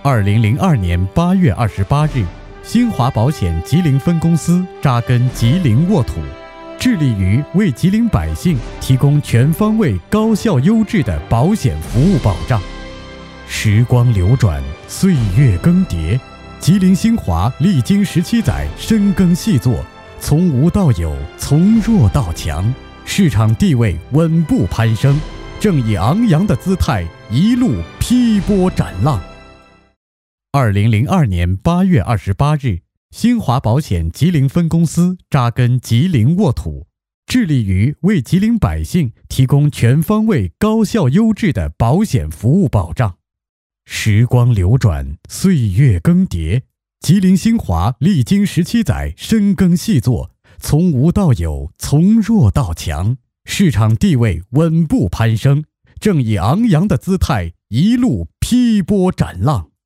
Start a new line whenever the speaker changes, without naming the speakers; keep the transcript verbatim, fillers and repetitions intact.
二零零二年八月二十八日，新华保险吉林分公司扎根吉林沃土，致力于为吉林百姓提供全方位、高效、优质的保险服务保障。时光流转，岁月更迭，吉林新华历经十七载深耕细作，从无到有，从弱到强，市场地位稳步攀升，正以昂扬的姿态一路劈波斩浪。二零零二年八月二十八日，新华保险吉林分公司扎根吉林沃土，致力于为吉林百姓提供全方位、高效、优质的保险服务保障。时光流转，岁月更迭，吉林新华历经十七载深耕细作，从无到有，从弱到强，市场地位稳步攀升，正以昂扬的姿态一路劈波斩浪。